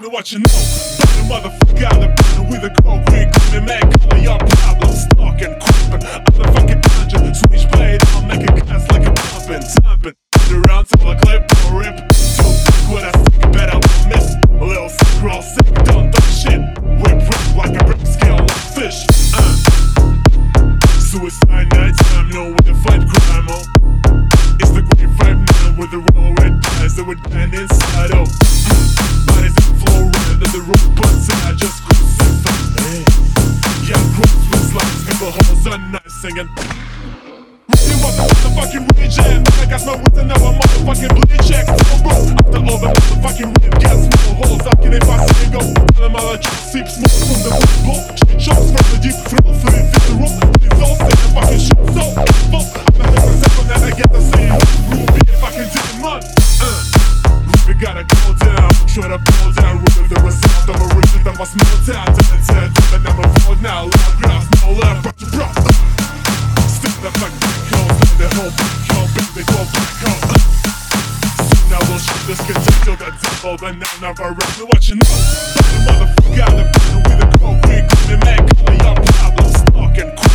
me what you know. But the motherfucker out the battle with a cold green gleaming mad color. Your problems stalking, creeping. I'm the fucking dungeon. Switchblade, I'll make a cast like a pumping, thumping. Around till I clip or rip. So what I think about I will miss. A little sick, all sick, don't shit. Whip like a brick scale like fish. Suicide night time, know where to fight crime, oh. It's the great 5-9 with the real red eyes that were dying inside, oh. Bodies in flow red and the road butts and I just crucify. Hey. Yeah, cross with slides, couple holes are nice singing. Really motherfucking reject. I got my wits and now I'm motherfucking bleed check. So bro, after all the motherfucking rib gas, small holes, I can if I see go. Tell them all I just sip smoke from the bull. Shit shots from the deep throat for the visceral. Please all say the fucking shit so evil. I'm a myself and I get the same. Ruby if I can do the month. Ruby gotta go down. Try to pull down. Ruby the result of a region that was small town. To the 10 to the number 4 now. Loud grass, no left, but you brought. Stick the fuck back home. The whole back home, baby, go back home. Soon I will shoot this contagion. The devil, the now never rest. What you know? The motherfucker out the battle with a cold green gleaming mad color. Your problems stalking.